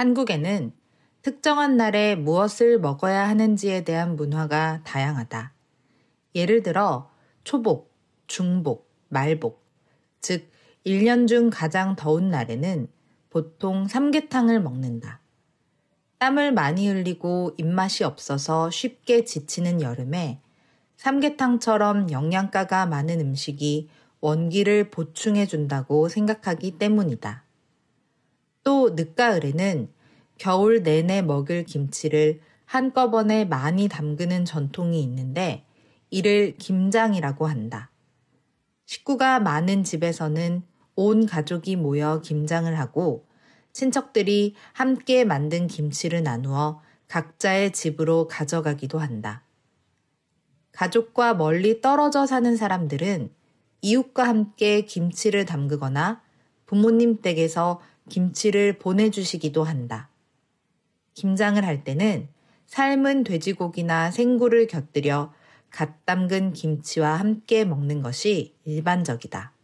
한국에는 특정한 날에 무엇을 먹어야 하는지에 대한 문화가 다양하다. 예를 들어 초복, 중복, 말복, 즉 1년 중 가장 더운 날에는 보통 삼계탕을 먹는다. 땀을 많이 흘리고 입맛이 없어서 쉽게 지치는 여름에 삼계탕처럼 영양가가 많은 음식이 원기를 보충해준다고 생각하기 때문이다. 또 늦가을에는 겨울 내내 먹을 김치를 한꺼번에 많이 담그는 전통이 있는데 이를 김장이라고 한다. 식구가 많은 집에서는 온 가족이 모여 김장을 하고 친척들이 함께 만든 김치를 나누어 각자의 집으로 가져가기도 한다. 가족과 멀리 떨어져 사는 사람들은 이웃과 함께 김치를 담그거나 부모님 댁에서 김치를 보내주시기도 한다. 김장을 할 때는 삶은 돼지고기나 생굴을 곁들여 갓 담근 김치와 함께 먹는 것이 일반적이다.